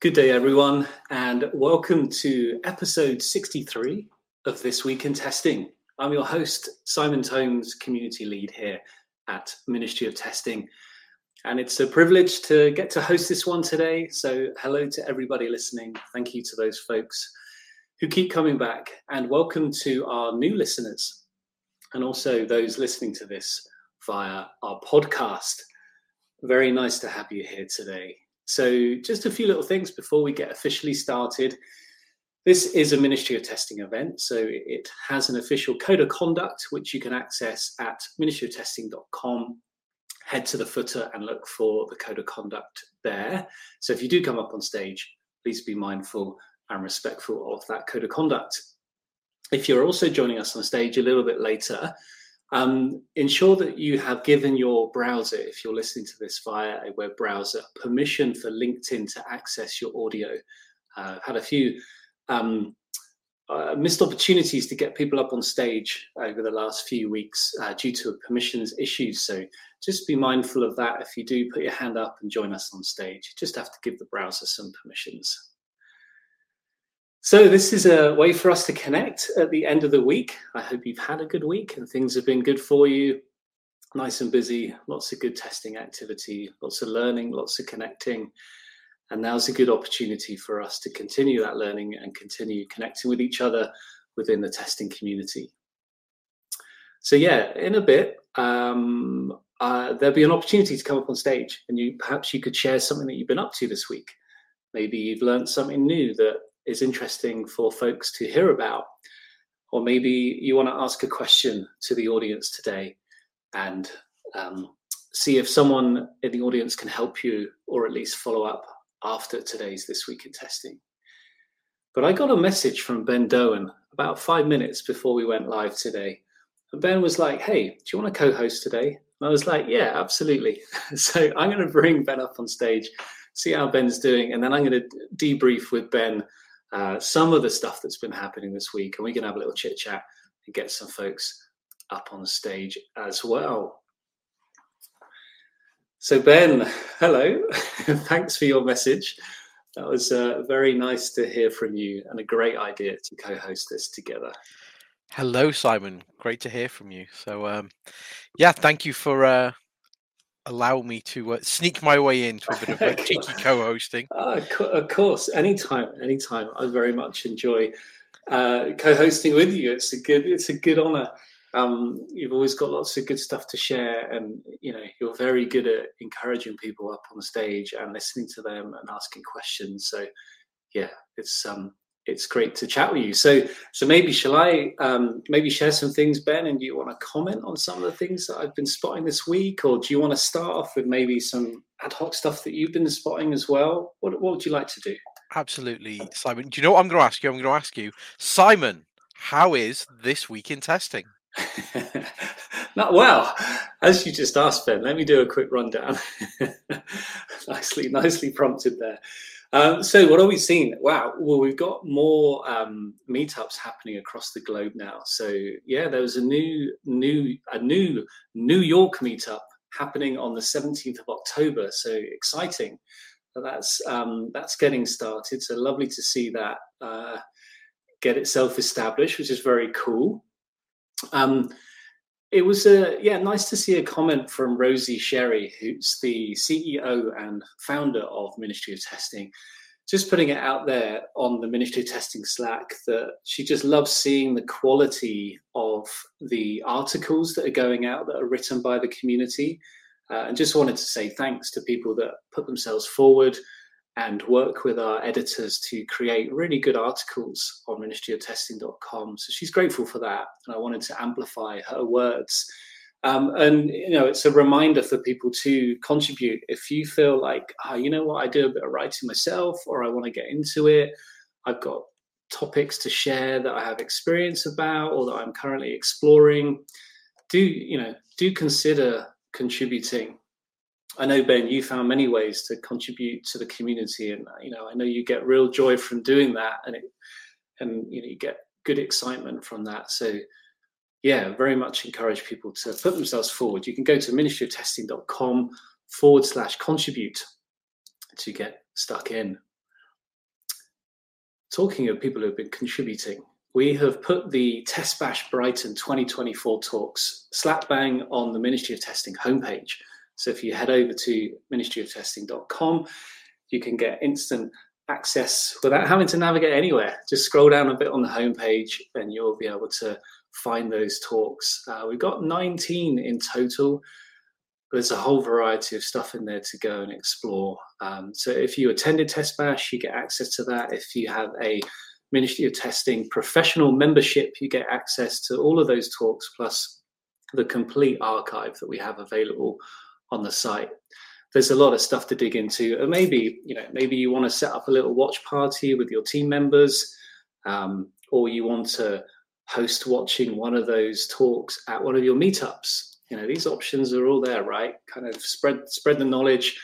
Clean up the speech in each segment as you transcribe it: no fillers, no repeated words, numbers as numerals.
Good day, everyone, and welcome to episode 63 of This Week in Testing. I'm your host, Simon Tomes, community lead here at Ministry of Testing, and it's a privilege to get to host this one today. So hello to everybody listening. Thank you to those folks who keep coming back, and welcome to our new listeners, and also those listening to this via our podcast. Very nice to have you here today. So just a few little things before we get officially started. This is a Ministry of Testing event, so it has an official code of conduct, which you can access at ministryoftesting.com. Head to the footer and look for the code of conduct there. So if you do come up on stage, please be mindful and respectful of that code of conduct. If you're also joining us on stage a little bit later, ensure that you have given your browser, if you're listening to this via a web browser, permission for LinkedIn to access your audio. I've had a few missed opportunities to get people up on stage over the last few weeks due to permissions issues. So just be mindful of that. If you do put your hand up and join us on stage, you just have to give the browser some permissions. So this is a way for us to connect at the end of the week. I hope you've had a good week and things have been good for you. Nice and busy, lots of good testing activity, lots of learning, lots of connecting. And now's a good opportunity for us to continue that learning and continue connecting with each other within the testing community. So yeah, in a bit, there'll be an opportunity to come up on stage and perhaps you could share something that you've been up to this week. Maybe you've learned something new that is interesting for folks to hear about, or maybe you want to ask a question to the audience today and see if someone in the audience can help you or at least follow up after today's This Week in Testing. But I got a message from Ben Doan about 5 minutes before we went live today. And Ben was like, hey, do you want to co-host today? And I was like, yeah, absolutely. So I'm going to bring Ben up on stage, see how Ben's doing, and then I'm going to debrief with Ben some of the stuff that's been happening this week, and we can have a little chit chat and get some folks up on stage as well. So Ben, hello. Thanks for your message. That was very nice to hear from you and a great idea to co-host this together. Hello, Simon. Great to hear from you. So, yeah, thank you for allow me to sneak my way into a bit of a cheeky co-hosting. Of course, anytime. I very much enjoy co-hosting with you. It's a good honor. You've always got lots of good stuff to share, and you're very good at encouraging people up on stage and listening to them and asking questions. So yeah, it's great to chat with you. So maybe shall I maybe share some things, Ben, and do you want to comment on some of the things that I've been spotting this week, or do you want to start off with maybe some ad hoc stuff that you've been spotting as well? What would you like to do? Absolutely, Simon. Do you know what I'm going to ask you? I'm going to ask you, Simon, how is This Week in Testing? Not well, as you just asked, Ben. Let me do a quick rundown. nicely prompted there. So what have we seen? Wow. Well, we've got more meetups happening across the globe now. So yeah, there was a new New York meetup happening on the 17th of October. So exciting. That's getting started. So lovely to see that get itself established, which is very cool. It was nice to see a comment from Rosie Sherry, who's the CEO and founder of Ministry of Testing, just putting it out there on the Ministry of Testing Slack that she just loves seeing the quality of the articles that are going out that are written by the community, and just wanted to say thanks to people that put themselves forward and work with our editors to create really good articles on ministryoftesting.com. So she's grateful for that. And I wanted to amplify her words. And it's a reminder for people to contribute. If you feel like, I do a bit of writing myself, or I want to get into it, I've got topics to share that I have experience about, or that I'm currently exploring, do consider contributing. I know, Ben, you found many ways to contribute to the community, and I know you get real joy from doing that, and you get good excitement from that. So yeah, very much encourage people to put themselves forward. You can go to ministryoftesting.com/contribute to get stuck in. talking of people who have been contributing, we have put the Test Bash Brighton 2024 talks slap bang on the Ministry of Testing homepage. So if you head over to ministryoftesting.com, you can get instant access without having to navigate anywhere. Just scroll down a bit on the homepage and you'll be able to find those talks. We've got 19 in total. There's a whole variety of stuff in there to go and explore. So if you attended Test Bash, you get access to that. If you have a Ministry of Testing professional membership, you get access to all of those talks, plus the complete archive that we have available on the site. There's a lot of stuff to dig into. And maybe you want to set up a little watch party with your team members, or you want to host watching one of those talks at one of your meetups. These options are all there, right? Kind of spread the knowledge,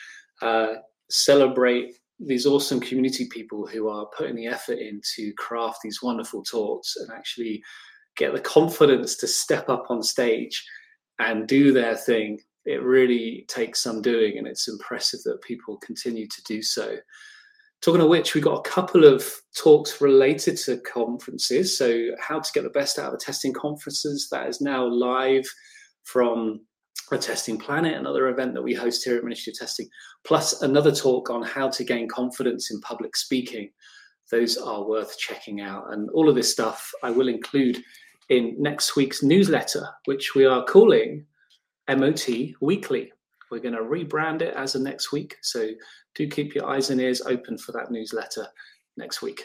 celebrate these awesome community people who are putting the effort in to craft these wonderful talks and actually get the confidence to step up on stage and do their thing. It really takes some doing, and it's impressive that people continue to do so. Talking of which, we've got a couple of talks related to conferences. So how to get the best out of testing conferences, that is now live from a Testing Planet, another event that we host here at Ministry of Testing, plus another talk on how to gain confidence in public speaking. Those are worth checking out. And all of this stuff I will include in next week's newsletter, which we are calling MOT Weekly. We're going to rebrand it as of next week. So do keep your eyes and ears open for that newsletter next week.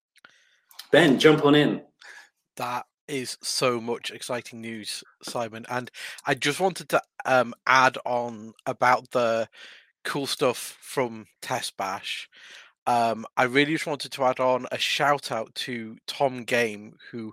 Ben, jump on in. That is so much exciting news, Simon. And I just wanted to add on about the cool stuff from Test Bash. I really just wanted to add on a shout out to Tom Game, who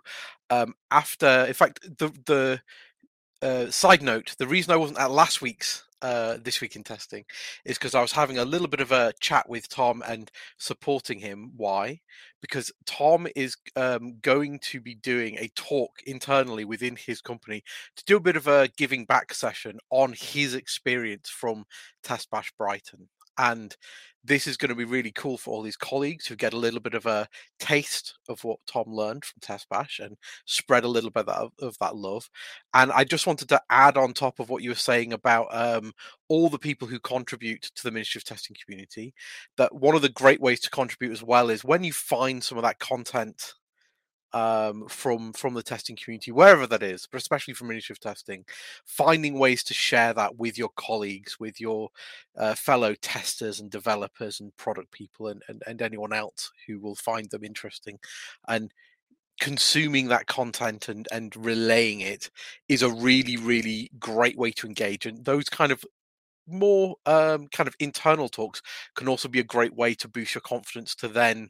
the side note, the reason I wasn't at last week's This Week in Testing is because I was having a little bit of a chat with Tom and supporting him. Why? Because Tom is going to be doing a talk internally within his company to do a bit of a giving back session on his experience from Test Bash Brighton. And this is going to be really cool for all his colleagues who get a little bit of a taste of what Tom learned from Test Bash and spread a little bit of that love. And I just wanted to add on top of what you were saying about all the people who contribute to the Ministry of Testing community, that one of the great ways to contribute as well is when you find some of that content from the testing community, wherever that is, but especially from Ministry of Testing, finding ways to share that with your colleagues, with your fellow testers and developers and product people and anyone else who will find them interesting, and consuming that content and relaying it is a really, really great way to engage. And those kind of more kind of internal talks can also be a great way to boost your confidence to then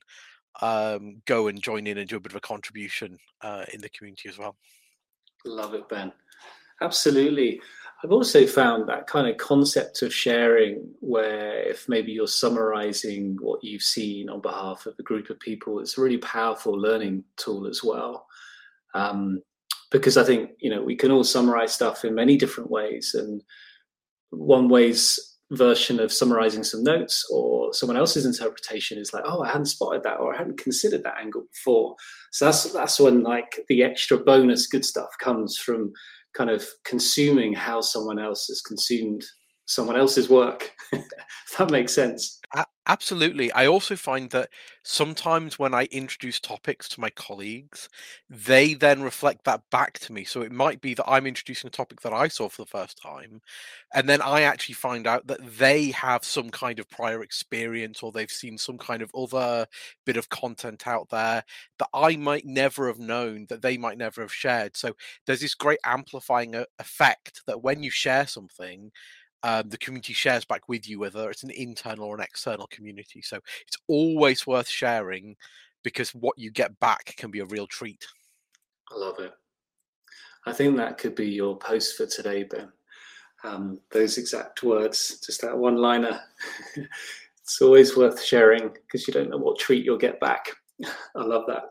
go and join in and do a bit of a contribution in the community as well. Love it, Ben. Absolutely. I've also found that kind of concept of sharing, where if maybe you're summarizing what you've seen on behalf of a group of people, it's a really powerful learning tool as well. Because I think, we can all summarize stuff in many different ways. And one way's version of summarizing some notes or someone else's interpretation is like, oh, I hadn't spotted that, or I hadn't considered that angle before. So that's when like the extra bonus good stuff comes from kind of consuming how someone else has consumed someone else's work. If that makes sense. Absolutely. I also find that sometimes when I introduce topics to my colleagues, they then reflect that back to me. So it might be that I'm introducing a topic that I saw for the first time, and then I actually find out that they have some kind of prior experience, or they've seen some kind of other bit of content out there that I might never have known, that they might never have shared. So there's this great amplifying effect that when you share something, the community shares back with you, whether it's an internal or an external community. So it's always worth sharing, because what you get back can be a real treat. I love it. I think that could be your post for today, Ben. Those exact words, just that one-liner. It's always worth sharing, because you don't know what treat you'll get back. I love that.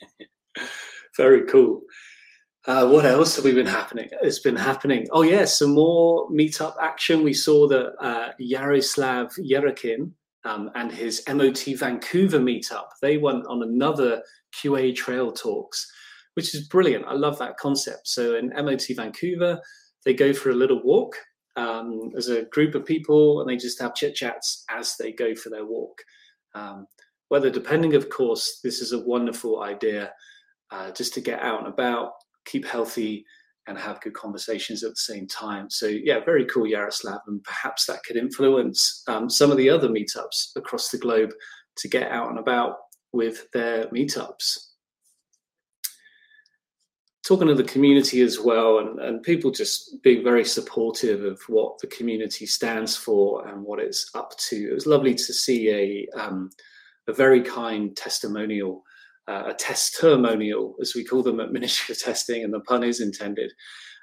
Very cool. What else have been happening? It's been happening. Oh, yeah, some more meetup action. We saw that Yaroslav Yerekin, and his MOT Vancouver meetup. They went on another QA Trail Talks, which is brilliant. I love that concept. So in MOT Vancouver, they go for a little walk as a group of people, and they just have chit chats as they go for their walk. Weather depending, of course, this is a wonderful idea just to get out and about, keep healthy, and have good conversations at the same time. So yeah, very cool, Yaroslav, and perhaps that could influence some of the other meetups across the globe to get out and about with their meetups. Talking to the community as well, and people just being very supportive of what the community stands for and what it's up to. It was lovely to see a very kind testimonial, a testimonial, as we call them at Ministry of Testing, and the pun is intended,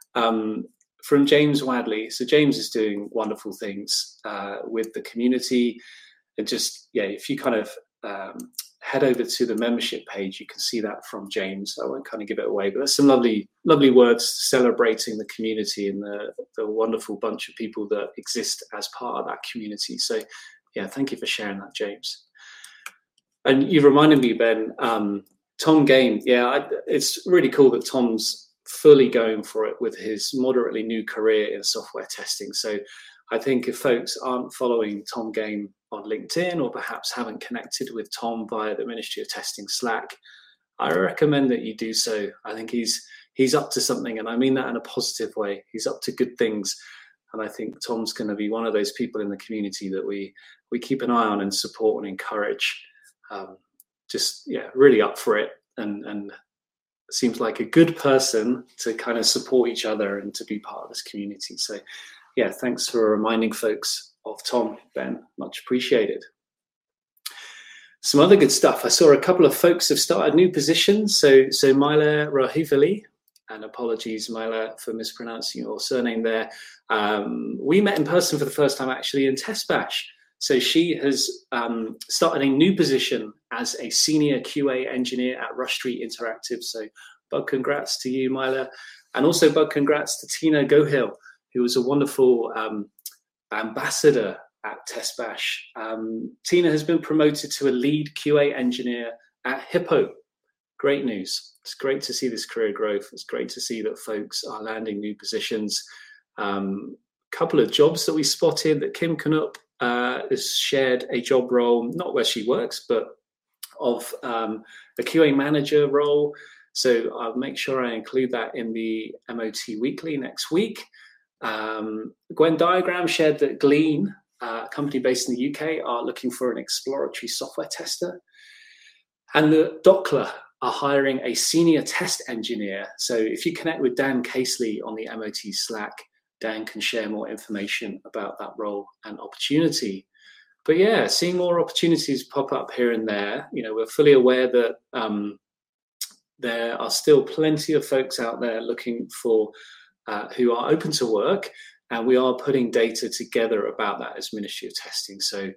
from James Wadley. So James is doing wonderful things with the community, and just, yeah, if you kind of head over to the membership page, you can see that from James. I won't kind of give it away, but there's some lovely words celebrating the community and the wonderful bunch of people that exist as part of that community. So yeah, thank you for sharing that, James. And you reminded me, Ben, Tom Game. Yeah, it's really cool that Tom's fully going for it with his moderately new career in software testing. So I think if folks aren't following Tom Game on LinkedIn, or perhaps haven't connected with Tom via the Ministry of Testing Slack, I recommend that you do so. I think he's up to something, and I mean that in a positive way. He's up to good things, and I think Tom's going to be one of those people in the community that we keep an eye on and support and encourage. Just, yeah, really up for it, and seems like a good person to kind of support each other and to be part of this community. So yeah, thanks for reminding folks of Tom, Ben. Much appreciated. Some other good stuff. I saw a couple of folks have started new positions. So Myla Rahivali, and apologies, Myla, for mispronouncing your surname there. We met in person for the first time actually in Test Bash. So she has started a new position as a senior QA engineer at Rush Street Interactive. So bug congrats to you, Myla. And also bug congrats to Tina Gohill, who was a wonderful ambassador at Test Bash. Tina has been promoted to a lead QA engineer at Hippo. Great news. It's great to see this career growth. It's great to see that folks are landing new positions. Couple of jobs that we spotted, that Kim Canup has shared a job role, not where she works, but of a QA manager role. So I'll make sure I include that in the MOT Weekly next week. Gwen Diagram shared that Glean, a company based in the UK, are looking for an exploratory software tester. And the Dockler are hiring a senior test engineer. So if you connect with Dan Casely on the MOT Slack, Dan can share more information about that role and opportunity. But yeah, seeing more opportunities pop up here and there. You know, we're fully aware that there are still plenty of folks out there looking for who are open to work, and we are putting data together about that as Ministry of Testing. So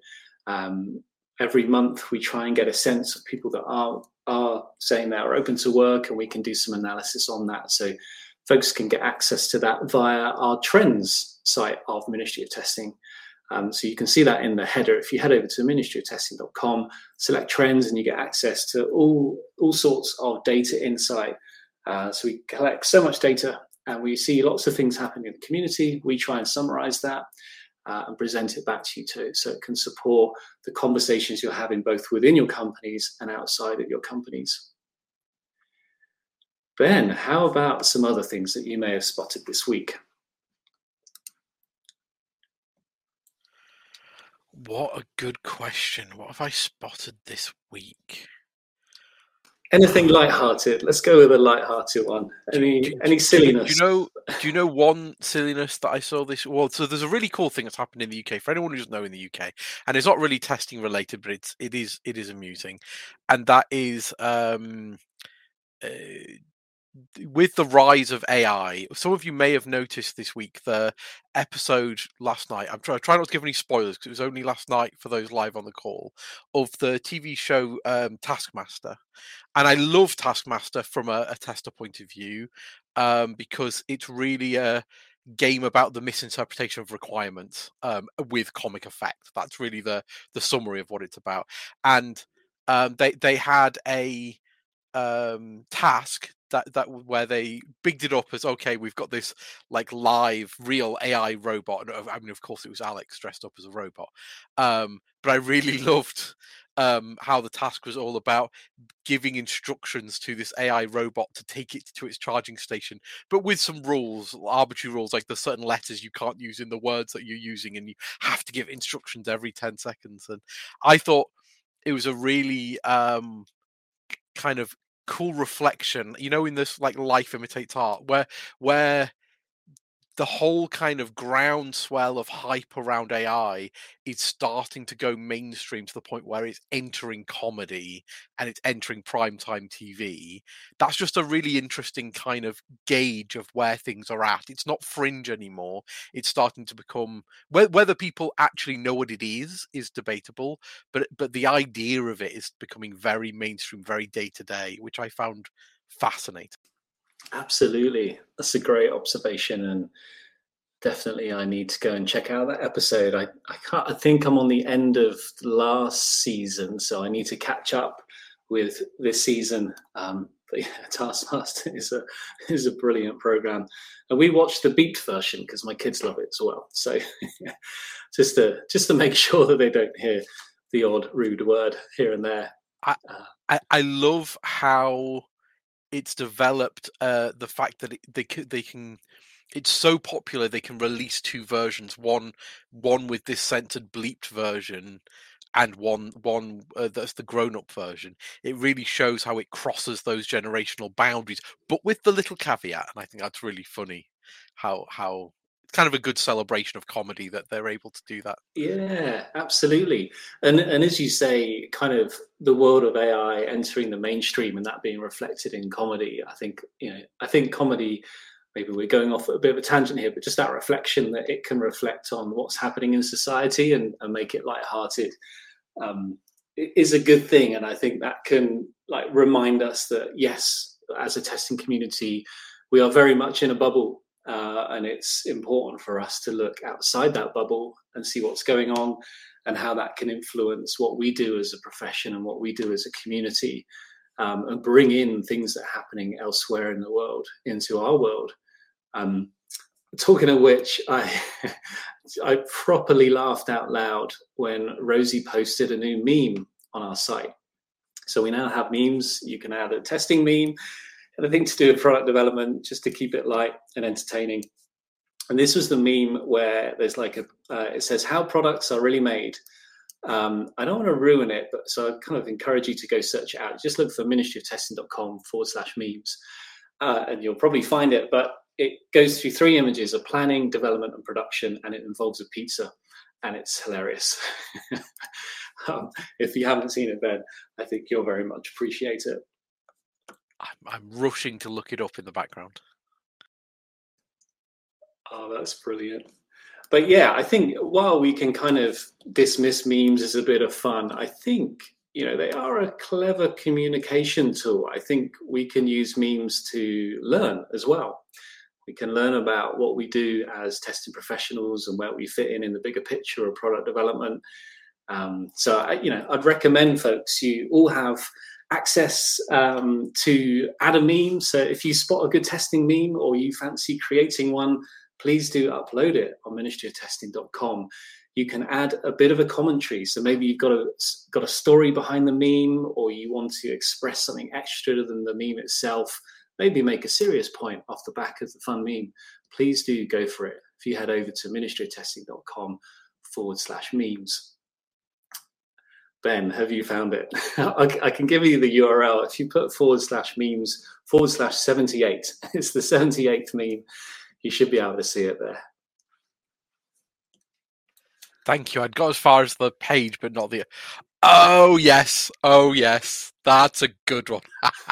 every month we try and get a sense of people that are saying they are open to work, and we can do some analysis on that. So folks can get access to that via our trends site of Ministry of Testing. So you can see that in the header. If you head over to ministryoftesting.com, select trends, and you get access to all sorts of data insight. So we collect so much data, and we see lots of things happening in the community. We try and summarize that and present it back to you too, so it can support the conversations you're having both within your companies and outside of your companies. Ben, how about some other things that you may have spotted this week? What a good question. What have I spotted this week? Anything lighthearted? Let's go with a lighthearted one. Any silliness? Do you know one silliness that I saw this? Well, so there's a really cool thing that's happened in the UK for anyone who doesn't know in the UK, and it's not really testing related, but it is amusing, and that is with the rise of AI. Some of you may have noticed this week the episode last night. I'm trying not to give any spoilers because it was only last night for those live on the call, of the TV show Taskmaster. And I love Taskmaster from a tester point of view because it's really game about the misinterpretation of requirements with comic effect. That's really the summary of what it's about. And they had a task that where they bigged it up as, okay, we've got this like live real AI robot. I mean, of course it was Alex dressed up as a robot, but I really loved how the task was all about giving instructions to this AI robot to take it to its charging station, but with some rules, arbitrary rules, like there's certain letters you can't use in the words that you're using, and you have to give instructions every 10 seconds. And I thought it was a really kind of cool reflection, in this like life imitates art, where the whole kind of groundswell of hype around AI is starting to go mainstream to the point where it's entering comedy and it's entering primetime TV. That's just a really interesting kind of gauge of where things are at. It's not fringe anymore. It's starting to become, whether people actually know what it is debatable, but the idea of it is becoming very mainstream, very day to day, which I found fascinating. Absolutely. That's a great observation, and definitely I need to go and check out that episode. I think I'm on the end of the last season, so I need to catch up with this season. But yeah, Taskmaster is a brilliant program, and we watched the beeped version because my kids love it as well. So just to make sure that they don't hear the odd rude word here and there. I love how it's developed the fact that they can. It's so popular they can release two versions. One with this censored bleeped version, and one that's the grown-up version. It really shows how it crosses those generational boundaries, but with the little caveat. And I think that's really funny. How it's kind of a good celebration of comedy that they're able to do that. Yeah, absolutely. And as you say, kind of the world of AI entering the mainstream and that being reflected in comedy. I think comedy, maybe we're going off a bit of a tangent here, but just that reflection that it can reflect on what's happening in society and make it lighthearted is a good thing. And I think that can like remind us that, yes, as a testing community, we are very much in a bubble. And it's important for us to look outside that bubble and see what's going on and how that can influence what we do as a profession and what we do as a community, and bring in things that are happening elsewhere in the world into our world. Talking of which, I properly laughed out loud when Rosie posted a new meme on our site. So we now have memes. You can add a testing meme, anything to do with product development, just to keep it light and entertaining. And this was the meme where there's like it says how products are really made. I don't want to ruin it, but so I kind of encourage you to go search it out. Just look for ministryoftesting.com/memes, and you'll probably find it. But it goes through 3 images of planning, development, and production, and it involves a pizza, and it's hilarious. If you haven't seen it, Ben, I think you'll very much appreciate it. I'm rushing to look it up in the background. Oh, that's brilliant. But yeah, I think while we can kind of dismiss memes as a bit of fun, I think, they are a clever communication tool. I think we can use memes to learn as well. We can learn about what we do as testing professionals and where we fit in the bigger picture of product development. So I'd recommend folks, you all have access to add a meme. So if you spot a good testing meme or you fancy creating one, please do upload it on ministryoftesting.com. You can add a bit of a commentary. So maybe you've got a story behind the meme, or you want to express something extra than the meme itself. Maybe make a serious point off the back of the fun meme. Please do go for it. If you head over to ministryoftesting.com/memes. Ben, have you found it? I can give you the URL. If you put /memes/78, it's the 78th meme. You should be able to see it there. Thank you. I'd got as far as the page, but not the... Oh, yes. That's a good one.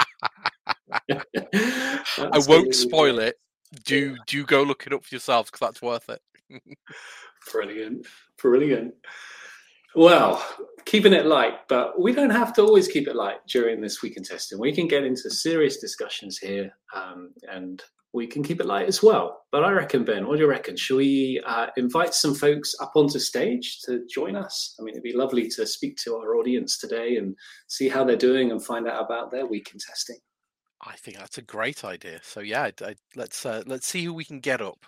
I won't spoil it. Do go look it up for yourselves, because that's worth it. Brilliant. Well, keeping it light, but we don't have to always keep it light during this week in testing. We can get into serious discussions here, and we can keep it light as well. But I reckon, Ben, what do you reckon? Shall we invite some folks up onto stage to join us? I mean, it'd be lovely to speak to our audience today and see how they're doing and find out about their week in testing. I think that's a great idea. So yeah, let's see who we can get up.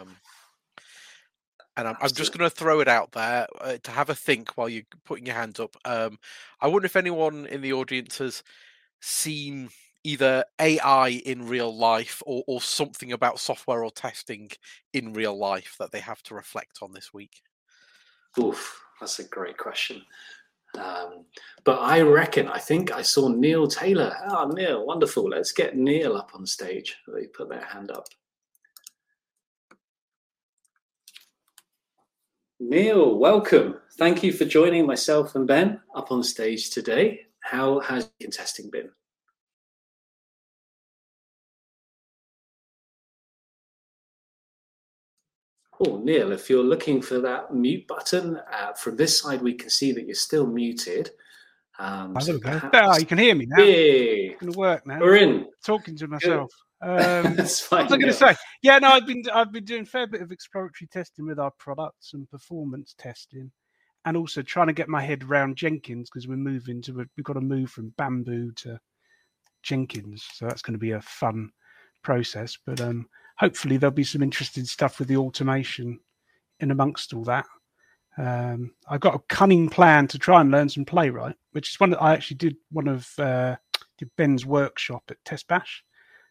And I'm just going to throw it out there to have a think while you're putting your hands up. I wonder if anyone in the audience has seen either AI in real life or something about software or testing in real life that they have to reflect on this week. Oof, that's a great question. But I think I saw Neil Taylor. Oh, Neil, wonderful. Let's get Neil up on stage. They put their hand up. Neil, welcome. Thank you for joining myself and Ben up on stage today. How has your testing been? Oh, Neil, if you're looking for that mute button, from this side we can see that you're still muted. There we go. Better, you can hear me now. It's going to work now. We're in. Talking to myself. That's fine. What was I going to say? Yeah, no, I've been doing a fair bit of exploratory testing with our products and performance testing, and also trying to get my head around Jenkins because we've got to move from Bamboo to Jenkins, so that's going to be a fun process. But hopefully there'll be some interesting stuff with the automation in amongst all that. I've got a cunning plan to try and learn some Playwright, which is one that I actually did did Ben's workshop at Test Bash.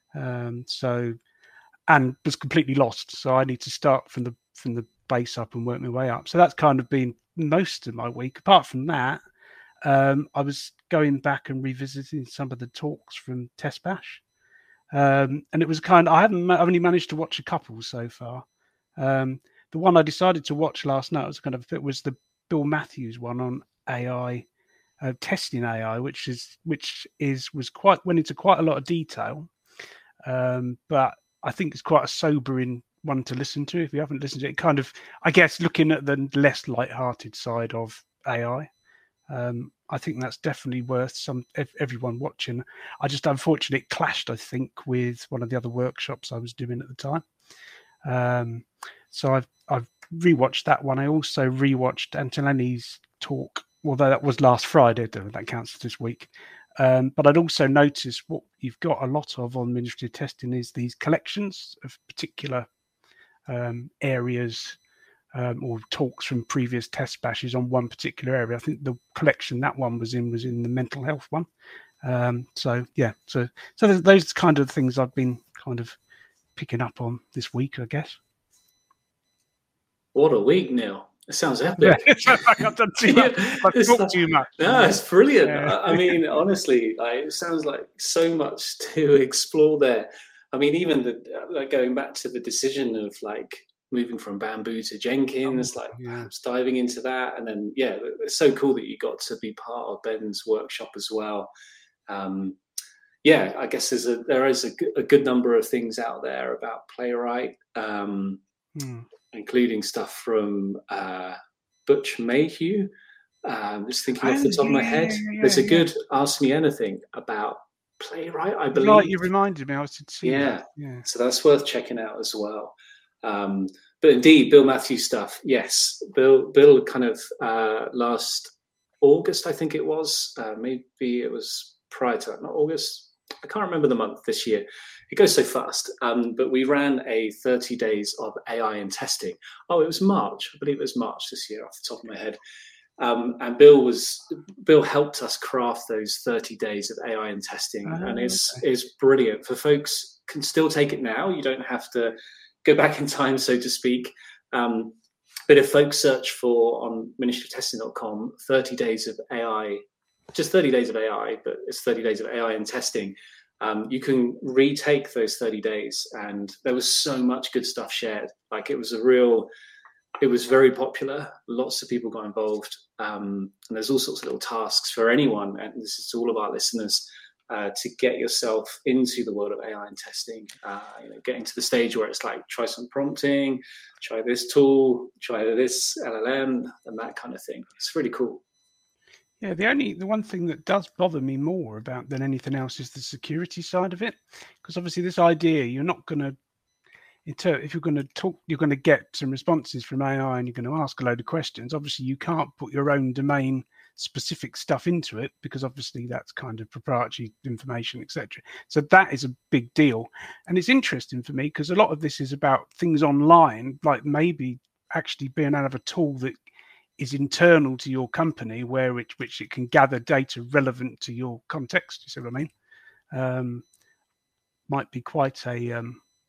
And was completely lost. So I need to start from the base up and work my way up. So that's kind of been most of my week. Apart from that, I was going back and revisiting some of the talks from Test Bash. And it was I've only managed to watch a couple so far. The one I decided to watch last night was was the Bill Matthews one on AI, testing AI, which went into quite a lot of detail. But I think it's quite a sobering one to listen to if you haven't listened to it. Kind of, I guess, looking at the less light-hearted side of AI. I think that's definitely worth everyone watching. I just unfortunately it clashed, I think, with one of the other workshops I was doing at the time. So I've rewatched that one. I also rewatched Antonelli's talk, although that was last Friday. I don't know if that counts this week. But I'd also noticed what you've got a lot of on Ministry of Testing is these collections of particular areas or talks from previous test bashes on one particular area. I think the collection that one was in the mental health one. So those kind of things I've been kind of picking up on this week, I guess. What a week, Neil. It sounds epic. Yeah, I've done too much. I've talked too much. No, it's brilliant. Yeah. I mean, honestly, it sounds like so much to explore there. I mean, even going back to the decision of moving from Bamboo to Jenkins, perhaps diving into that, and then it's so cool that you got to be part of Ben's workshop as well. I guess there is a good number of things out there about Playwright. Including stuff from Butch Mayhew. Just thinking off the top of my head, there's a good Ask Me Anything about Playwright, I believe. Right, you reminded me. I was see that. Yeah. So that's worth checking out as well. But indeed, Bill Matthews stuff. Yes, Bill kind of last August, I think it was. Maybe it was prior to that, not August. I can't remember the month this year. It goes so fast. But we ran a 30 days of AI in testing. Oh, it was March. I believe it was March this year off the top of my head. And Bill helped us craft those 30 days of AI in testing. And it's brilliant. For folks can still take it now. You don't have to go back in time, so to speak. But if folks search for on ministryoftesting.com, 30 days of AI, just 30 days of AI, but it's 30 days of AI in testing. You can retake those 30 days, and there was so much good stuff shared. It was very popular. Lots of people got involved, and there's all sorts of little tasks for anyone. And this is to all of our listeners to get yourself into the world of AI and testing. Getting to the stage where it's try some prompting, try this tool, try this LLM, and that kind of thing. It's really cool. Yeah, the one thing that does bother me more about than anything else is the security side of it, because obviously this idea you're not going to if you're going to talk, you're going to get some responses from AI and you're going to ask a load of questions. Obviously, you can't put your own domain specific stuff into it because obviously that's kind of proprietary information, etc. So that is a big deal. And it's interesting for me because a lot of this is about things online, like maybe actually being able to have a tool that is internal to your company where which it can gather data relevant to your context. You see what I mean? Might be quite a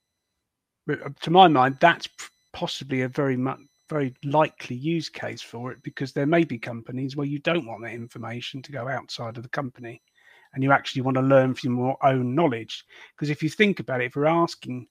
to my mind, that's possibly a very likely use case for it, because there may be companies where you don't want that information to go outside of the company and you actually want to learn from your own knowledge. Because if you think about it, if we're asking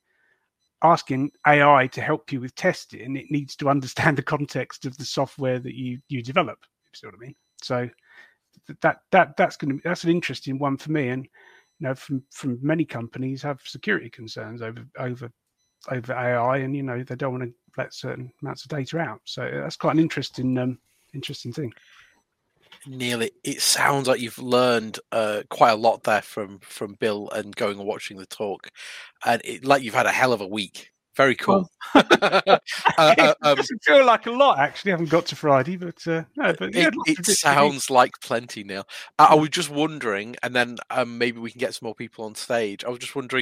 AI to help you with testing, it needs to understand the context of the software that you develop. You see what I mean? So that's an interesting one for me. And you know, from many companies have security concerns over AI, and you know they don't want to let certain amounts of data out. So that's quite an interesting thing. Neil, it sounds like you've learned quite a lot there from Bill and going and watching the talk, and like you've had a hell of a week. Very cool. Well, it doesn't feel like a lot, actually. I haven't got to Friday, but no. But yeah, it sounds like plenty, Neil. I was just wondering, and then maybe we can get some more people on stage. I was just wondering,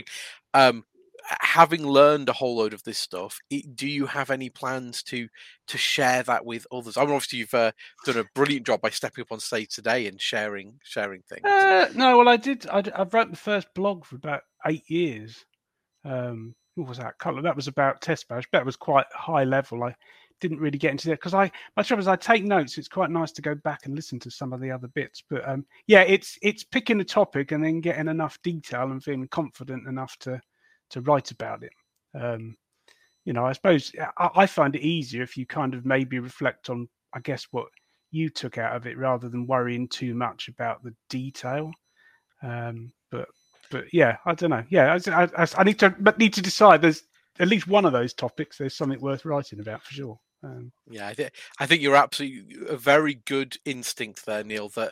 having learned a whole load of this stuff, do you have any plans to share that with others? I mean, obviously you've done a brilliant job by stepping up on stage today and sharing things. No, well, I did. I wrote the first blog for about 8 years. What was that? That was about Test Bash. That was quite high level. I didn't really get into that because my trouble is I take notes. It's quite nice to go back and listen to some of the other bits. But yeah, it's picking a topic and then getting enough detail and feeling confident enough to write about it. You know, I suppose I find it easier if you kind of maybe reflect on, I guess, what you took out of it rather than worrying too much about the detail. But yeah, I don't know. Yeah, I need to decide. There's at least one of those topics. There's something worth writing about for sure. Yeah, I think you're absolutely a very good instinct there, Neil. That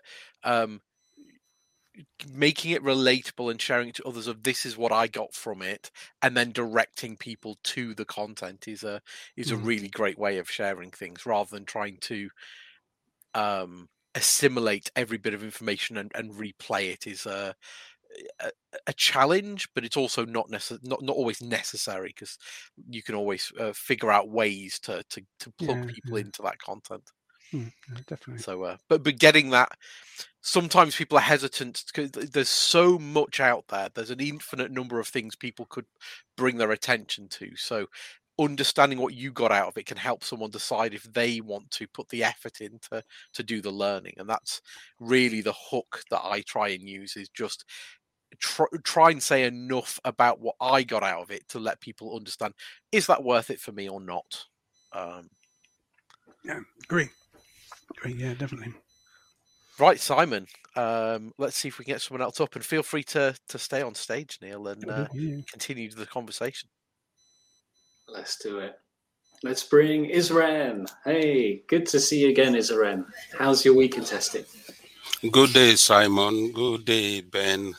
making it relatable and sharing it to others of this is what I got from it, and then directing people to the content is a really great way of sharing things rather than trying to assimilate every bit of information and replay it is a challenge, but it's also not always necessary, because you can always figure out ways to plug people into that content. Definitely. So, but getting that, sometimes people are hesitant because there's so much out there. There's an infinite number of things people could bring their attention to. So, understanding what you got out of it can help someone decide if they want to put the effort in to do the learning. And that's really the hook that I try and use, is just try and say enough about what I got out of it to let people understand, is that worth it for me or not? Yeah, agree. Yeah, definitely. Right, Simon. Let's see if we can get someone else up, and feel free to stay on stage, Neil, and continue the conversation. Let's do it. Let's bring Isren. Hey, good to see you again, Isren. How's your week in testing? Good day, Simon. Good day, Ben.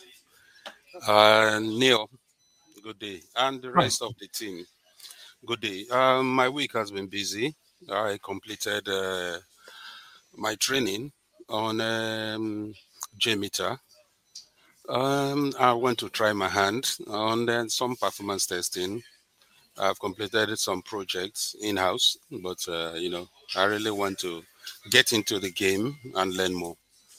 Neil. Good day. And the rest of the team. Good day. My week has been busy. I completed my training on JMeter. I went to try my hand on some performance testing. I've completed some projects in-house, but I really want to get into the game and learn more.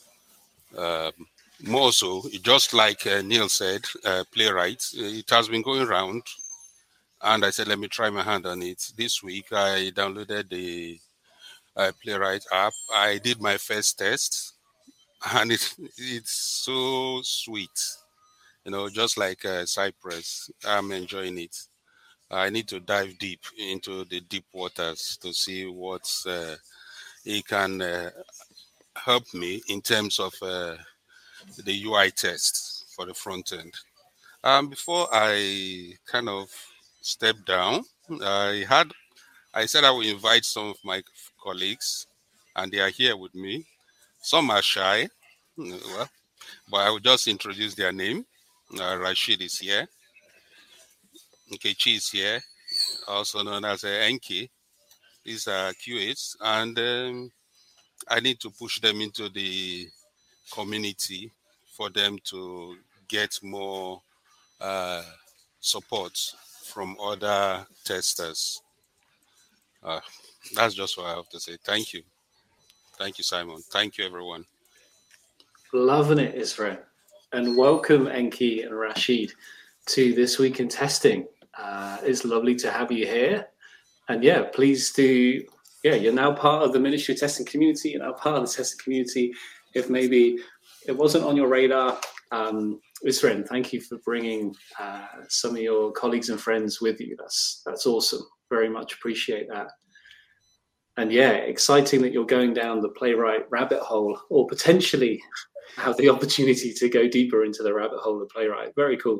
More so, just like Neil said, Playwright, it has been going around, and I said, let me try my hand on it. This week, I downloaded the Playwright app. I did my first test, and it's so sweet. Just like Cypress, I'm enjoying it. I need to dive deep into the deep waters to see what it can help me in terms of the UI test for the front end. Before I kind of step down, I said I will invite some of my colleagues, and they are here with me. Some are shy, well, but I will just introduce their name. Rashid is here. Nkechi is here, also known as Enki. These are QAs, and I need to push them into the community for them to get more support from other testers. That's just what I have to say. Thank you. Thank you, Simon. Thank you, everyone. Loving it, Israel. And welcome, Enki and Rashid, to This Week in Testing. It's lovely to have you here. And yeah, please do. Yeah, you're now part of the Ministry of Testing community. You're now part of the testing community. If maybe it wasn't on your radar, Israel, thank you for bringing some of your colleagues and friends with you. That's awesome. Very much appreciate that. And yeah, exciting that you're going down the Playwright rabbit hole, or potentially have the opportunity to go deeper into the rabbit hole of Playwright. Very cool.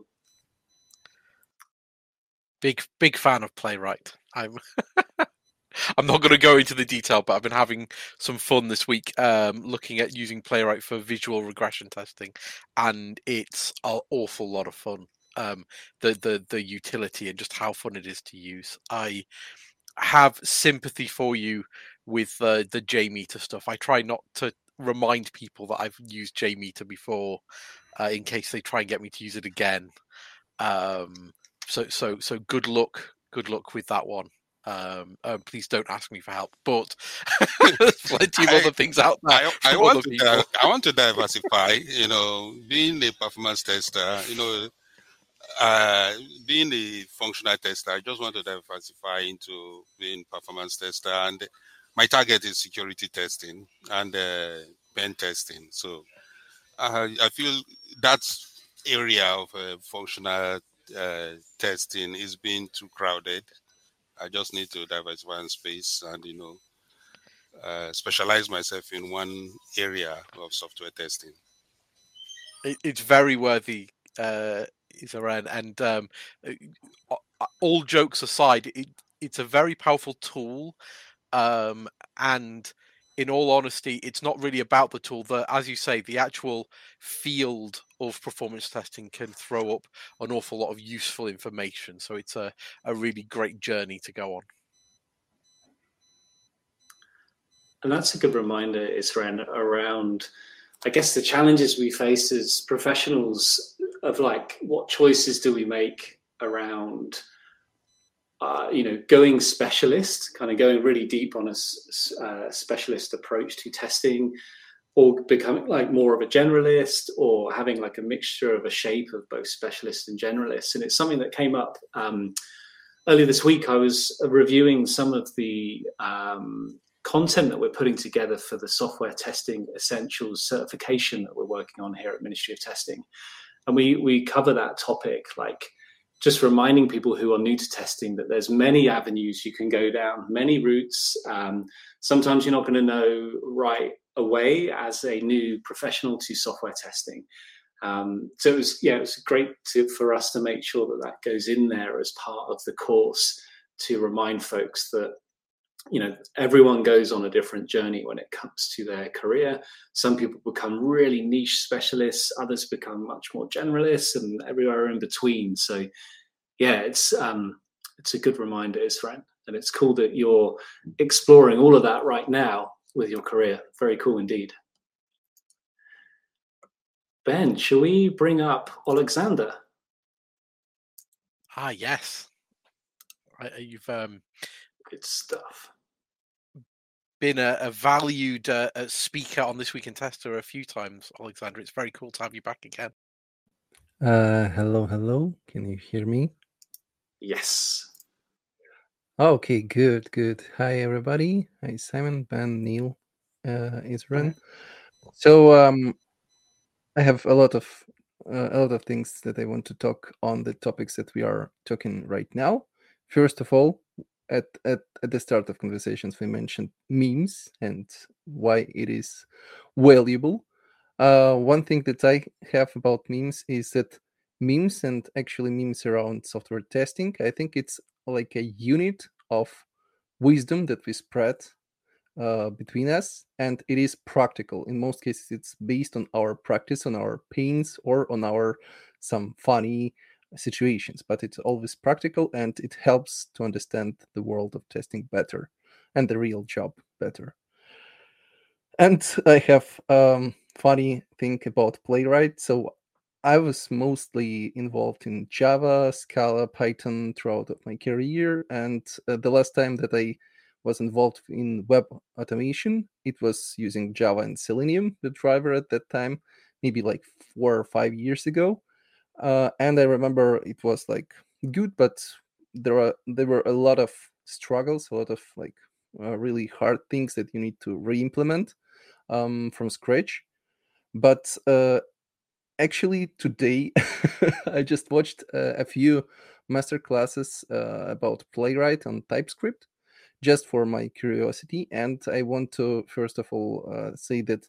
Big fan of Playwright. I'm not going to go into the detail, but I've been having some fun this week looking at using Playwright for visual regression testing, and it's an awful lot of fun. The utility and just how fun it is to use. I have sympathy for you with the JMeter stuff. I try not to remind people that I've used JMeter before, in case they try and get me to use it again. So good luck with that one. Please don't ask me for help, but there's plenty of other things out there. I want to diversify. Being a performance tester, being a functional tester, I just want to diversify into being performance tester, and my target is security testing and pen testing. So I feel that area of functional testing is being too crowded. I just need to diversify in space and specialize myself in one area of software testing. It's very worthy, Isran, and all jokes aside, it's a very powerful tool, and in all honesty, it's not really about the tool. As you say, the actual field of performance testing can throw up an awful lot of useful information. So it's a really great journey to go on. And that's a good reminder, Isran, around, I guess, the challenges we face as professionals of what choices do we make around going specialist, kind of going really deep on a specialist approach to testing, or becoming more of a generalist, or having a mixture of a shape of both specialist and generalist. And it's something that came up earlier this week. I was reviewing some of the content that we're putting together for the Software Testing Essentials certification that we're working on here at Ministry of Testing. And we cover that topic, just reminding people who are new to testing that there's many avenues you can go down, many routes. Sometimes you're not going to know right away as a new professional to software testing. So it was great for us to make sure that goes in there as part of the course, to remind folks that everyone goes on a different journey when it comes to their career. Some people become really niche specialists, others become much more generalists, and everywhere in between. So yeah, it's a good reminder, Isran, and it's cool that you're exploring all of that right now with your career. Very cool indeed. Ben, shall we bring up Alexander? Yes. You've good stuff. Been a valued speaker on This Week in Tester a few times, Alexander. It's very cool to have you back again. Hello. Can you hear me? Yes. Okay, good. Hi, everybody. Hi, Simon, Ben, Neil, Isran. So I have a lot of things that I want to talk on the topics that we are talking right now. First of all, at the start of conversations, we mentioned memes and why it is valuable. One thing that I have about memes is that memes, and actually memes around software testing, I think it's like a unit of wisdom that we spread between us, and it is practical. In most cases, it's based on our practice, on our pains, or on our some funny situations, but it's always practical, and it helps to understand the world of testing better and the real job better. And I have funny thing about Playwright. So I was mostly involved in Java, Scala, Python throughout my career, and the last time that I was involved in web automation, it was using Java and Selenium, the driver at that time, maybe like 4 or 5 years ago. And I remember it was like good, but there were a lot of struggles, a lot of like really hard things that you need to re-implement from scratch. But actually, today I just watched a few master classes about Playwright on TypeScript, just for my curiosity. And I want to first of all say that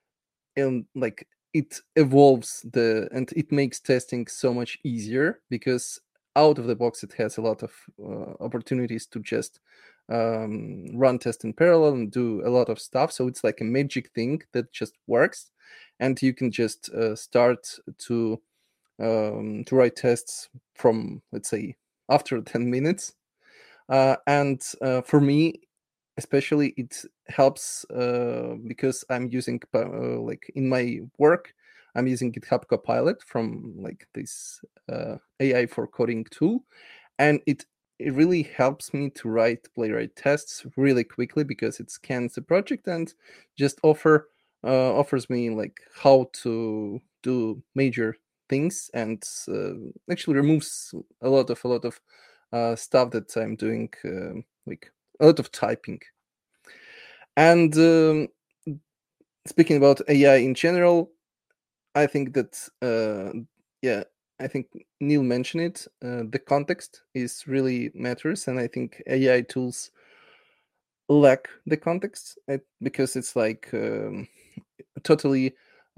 like it evolves and it makes testing so much easier, because out of the box it has a lot of opportunities to just run tests in parallel and do a lot of stuff. So it's like a magic thing that just works, and you can just start to write tests from, let's say, after 10 minutes. And for me especially, it helps because I'm using like in my work, I'm using GitHub Copilot from like this AI for coding tool, and it really helps me to write Playwright tests really quickly, because it scans the project and just offers me like how to do major things, and actually removes a lot of stuff that I'm doing, like a lot of typing. And speaking about AI in general, I think that I think Neil mentioned it. The context is really matters, and I think AI tools lack the context because it's like totally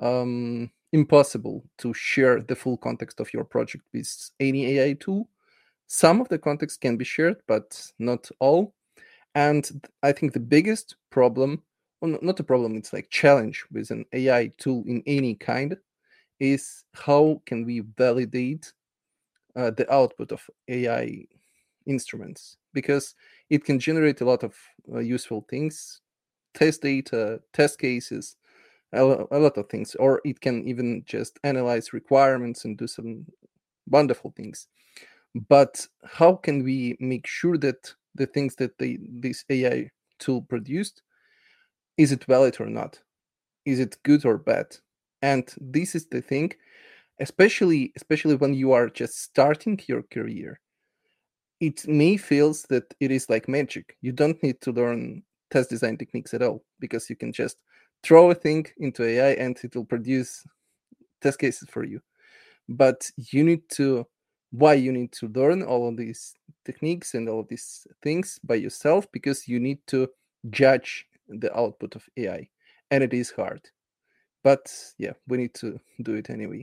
impossible to share the full context of your project with any AI tool. Some of the context can be shared, but not all. And I think the biggest problem, well, not a problem, it's like challenge with an AI tool in any kind, is how can we validate the output of AI instruments, because it can generate a lot of useful things, test data, test cases, a lot of things, or it can even just analyze requirements and do some wonderful things. But how can we make sure that the things that this AI tool produced, is it valid or not? Is it good or bad? And this is the thing, especially when you are just starting your career. It may feel that it is like magic. You don't need to learn test design techniques at all, because you can just throw a thing into AI and it will produce test cases for you. But you need to learn all of these techniques and all of these things by yourself, because you need to judge the output of AI, and it is hard. But yeah, we need to do it anyway.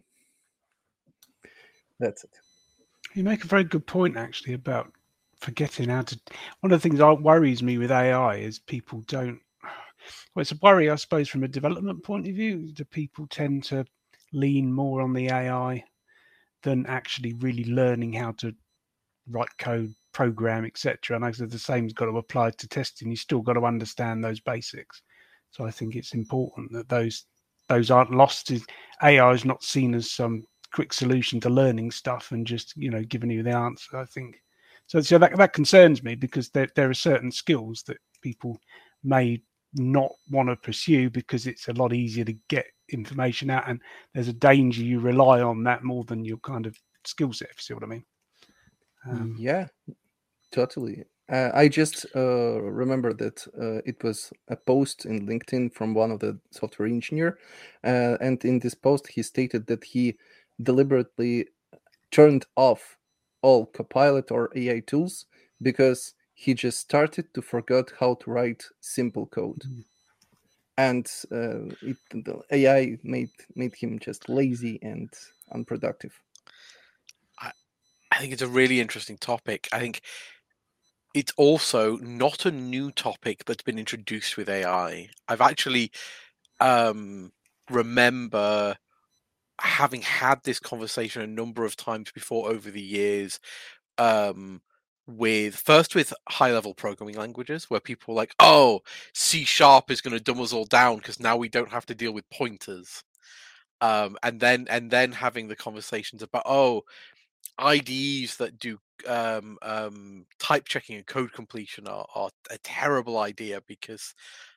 That's it. You make a very good point, actually, about forgetting how to. One of the things that worries me with AI is people don't. Well, it's a worry, I suppose, from a development point of view. Do people tend to lean more on the AI than actually really learning how to write code, program, etc. And I said the same's got to apply to testing. You still got to understand those basics. So I think it's important that those aren't lost. AI is not seen as some quick solution to learning stuff and just giving you the answer. I think so that concerns me, because there are certain skills that people may not want to pursue because it's a lot easier to get information out, and there's a danger you rely on that more than your kind of skill set, if you see what I mean. Yeah, totally. I just remember that it was a post in LinkedIn from one of the software engineer, and in this post he stated that he deliberately turned off all Copilot or AI tools because he just started to forget how to write simple code. And the AI made him just lazy and unproductive. I think it's a really interesting topic. I think it's also not a new topic that's been introduced with AI. I've actually remember having had this conversation a number of times before over the years, with high-level programming languages, where people were like, "Oh, C# is going to dumb us all down because now we don't have to deal with pointers," and then having the conversations about IDEs that do type checking and code completion are a terrible idea because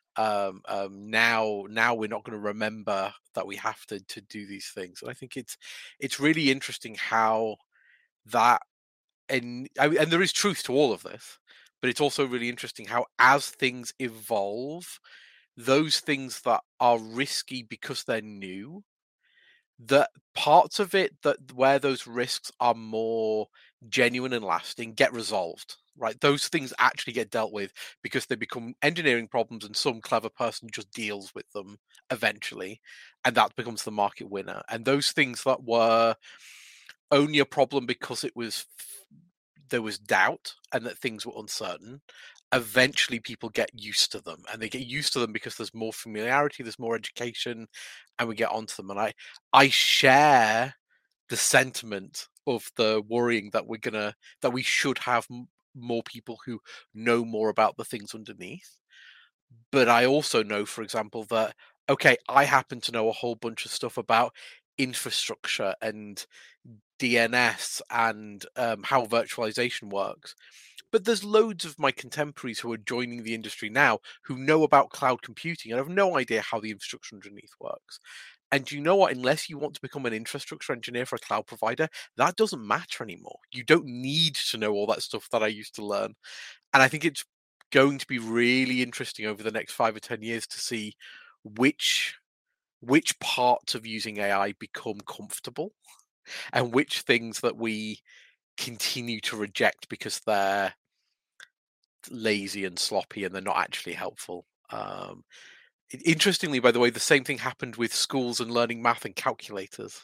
now we're not going to remember that we have to do these things. And I think it's really interesting how that and there is truth to all of this, but it's also really interesting how as things evolve, those things that are risky because they're new, the parts of it that where those risks are more genuine and lasting get resolved, right? Those things actually get dealt with because they become engineering problems and some clever person just deals with them eventually, and that becomes the market winner. And those things that were only a problem because there was doubt and that things were uncertain, eventually people get used to them, and they get used to them because there's more familiarity, there's more education, and we get onto them. And I share the sentiment of the worrying that we should have more people who know more about the things underneath. But I also know, for example, that I happen to know a whole bunch of stuff about infrastructure and DNS and how virtualization works. But there's loads of my contemporaries who are joining the industry now who know about cloud computing and have no idea how the infrastructure underneath works. And you know what? Unless you want to become an infrastructure engineer for a cloud provider, that doesn't matter anymore. You don't need to know all that stuff that I used to learn. And I think it's going to be really interesting over the next 5 or 10 years to see which parts of using AI become comfortable and which things that we continue to reject because they're lazy and sloppy and they're not actually helpful. Interestingly, by the way, the same thing happened with schools and learning math and calculators.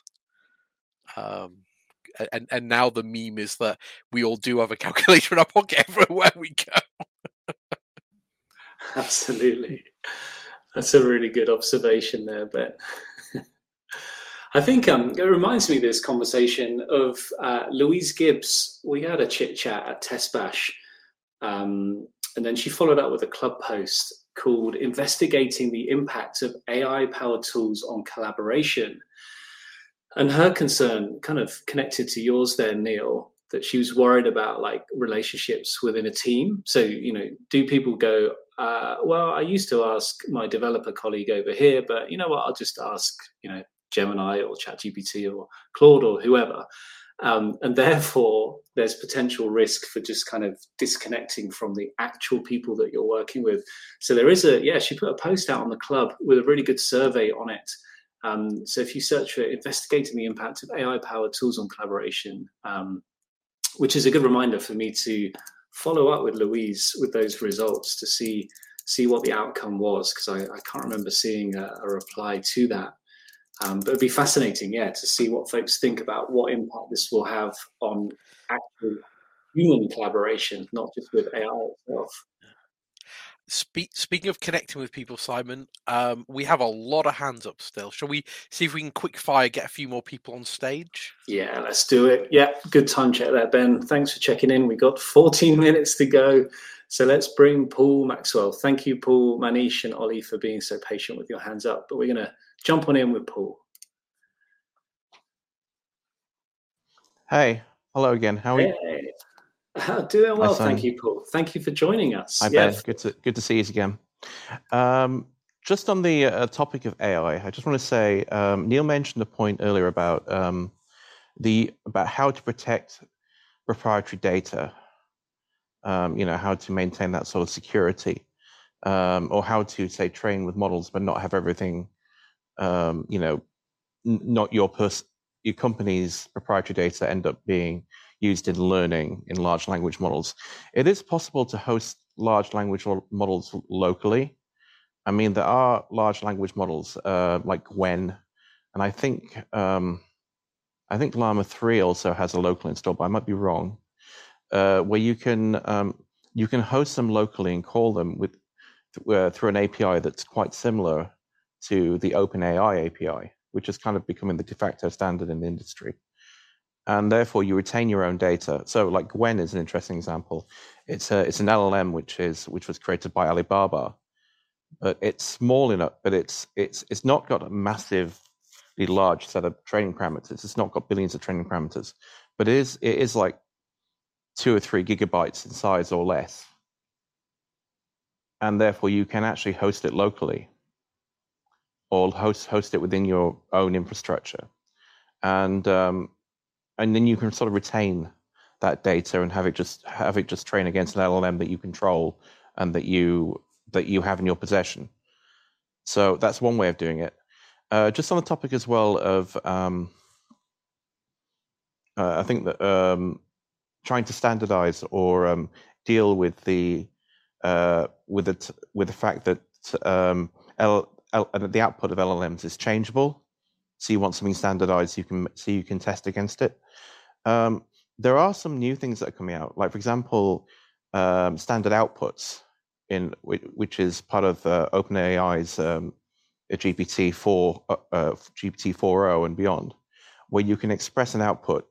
And now the meme is that we all do have a calculator in our pocket everywhere we go. Absolutely. That's a really good observation there, Ben. I think it reminds me of this conversation of Louise Gibbs. We had a chit chat at Test Bash, and then she followed up with a club post called "Investigating the Impact of AI-Powered Tools on Collaboration." And her concern kind of connected to yours there, Neil, that she was worried about like relationships within a team. So, do people go, well, I used to ask my developer colleague over here, but you know what, I'll just ask, Gemini or ChatGPT or Claude or whoever. And therefore, there's potential risk for just kind of disconnecting from the actual people that you're working with. So there is she put a post out on the club with a really good survey on it. So if you search for investigating the impact of AI-powered tools on collaboration, which is a good reminder for me to follow up with Louise with those results to see what the outcome was, because I can't remember seeing a reply to that. But it'd be fascinating, to see what folks think about what impact this will have on actual human collaboration, not just with AI itself. Speaking of connecting with people, Simon, we have a lot of hands up still. Shall we see if we can quick fire get a few more people on stage? Yeah, let's do it. Yeah, good time check there, Ben. Thanks for checking in. We got 14 minutes to go. So let's bring Paul Maxwell. Thank you, Paul, Manish, and Ollie for being so patient with your hands up. But we're going to jump on in with Paul. Hey, hello again. How are you? Doing well, thank you, Paul. Thank you for joining us. Hi, Ben. Good to see you again. Just on the topic of AI, I just want to say Neil mentioned a point earlier about how to protect proprietary data. How to maintain that sort of security, or how to say train with models but not have everything, not your company's proprietary data end up being used in learning in large language models. It is possible to host large language models locally. I mean, there are large language models like Gwen, and I think Llama 3 also has a local install, but I might be wrong, where you can you can host them locally and call them with through an API that's quite similar to the OpenAI API, which is kind of becoming the de facto standard in the industry. And therefore, you retain your own data. So, like Gwen is an interesting example. It's an LLM which was created by Alibaba, but it's small enough. But it's not got a massively large set of training parameters. It's not got billions of training parameters, but it is like 2 or 3 gigabytes in size or less. And therefore, you can actually host it locally, or host it within your own infrastructure, and then you can sort of retain that data and have it just train against an LLM that you control and that you have in your possession. So that's one way of doing it. Just on the topic as well of, I think that trying to standardize or deal with the fact that the output of LLMs is changeable. So you want something standardized, so you can test against it. There are some new things that are coming out, like for example, standard outputs which is part of OpenAI's GPT-4o and beyond, where you can express an output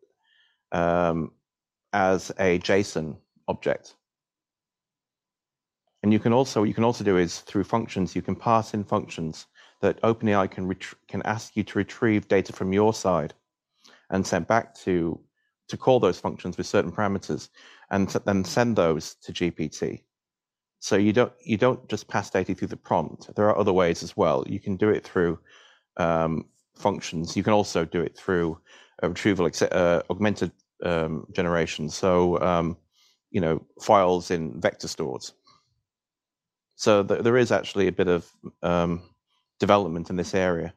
as a JSON object. And you can also do is through functions, you can pass in functions that OpenAI can ask you to retrieve data from your side and send back to call those functions with certain parameters, and then send those to GPT. So you don't just pass data through the prompt. There are other ways as well. You can do it through functions. You can also do it through retrieval augmented generation. So files in vector stores. So there is actually a bit of development in this area.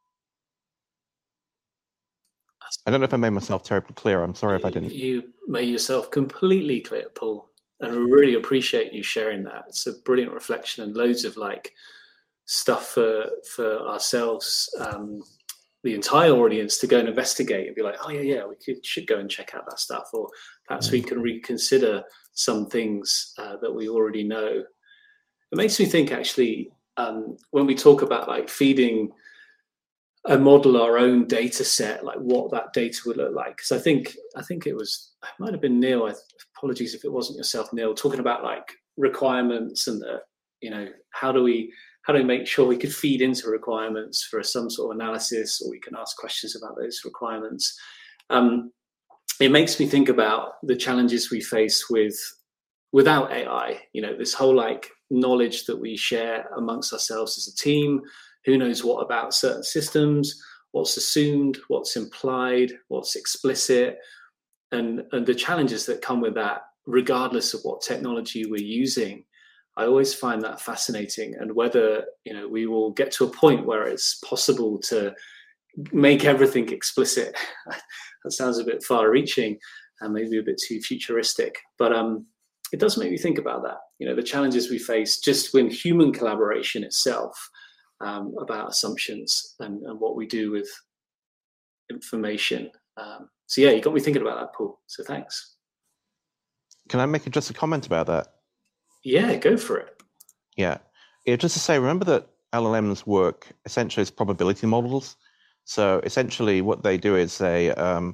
I don't know if I made myself terribly clear. I'm sorry if I didn't. You made yourself completely clear, Paul, and I really appreciate you sharing that. It's a brilliant reflection and loads of stuff for ourselves, the entire audience to go and investigate and be like, oh yeah, we should go and check out that stuff, or perhaps we can reconsider some things that we already know. It makes me think, actually, when we talk about feeding a model our own data set, what that data would look like. Because I think it might have been Neil. Apologies if it wasn't yourself, Neil, talking about requirements and how do we make sure we could feed into requirements for some sort of analysis, or we can ask questions about those requirements. It makes me think about the challenges we face without AI. This whole knowledge that we share amongst ourselves as a team. Who knows what about certain systems, what's assumed, what's implied, what's explicit, and the challenges that come with that, regardless of what technology we're using. I always find that fascinating, and whether we will get to a point where it's possible to make everything explicit. That sounds a bit far-reaching and maybe a bit too futuristic, but it does make me think about that. The challenges we face just with human collaboration itself. About assumptions and what we do with information. So yeah, you got me thinking about that, Paul. So thanks. Can I make just a comment about that? Yeah, go for it. Yeah, just to say, remember that LLMs work essentially as probability models. So essentially, what they do is they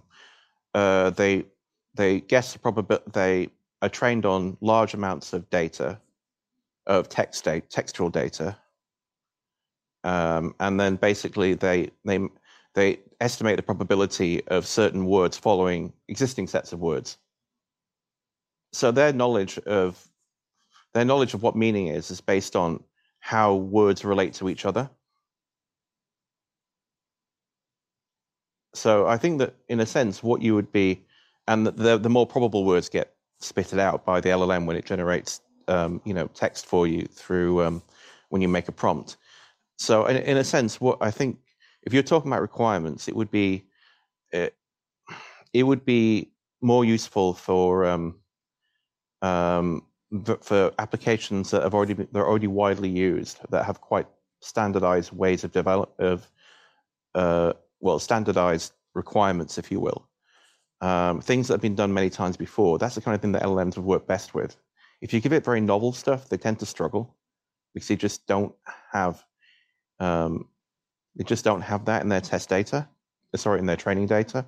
guess the probability. They are trained on large amounts of data, of textual data. And then basically they estimate the probability of certain words following existing sets of words. So their knowledge of what meaning is based on how words relate to each other. So I think that in a sense, what you would be, and the more probable words get spitted out by the LLM when it generates text for you through when you make a prompt. So in a sense, what I think, if you're talking about requirements, it would be more useful for applications that are already widely used, that have quite standardized ways of standardized requirements, if you will. Things that have been done many times before. That's the kind of thing that LLMs would work best with. If you give it very novel stuff, they tend to struggle because they just don't have that in their test data. Sorry, in their training data.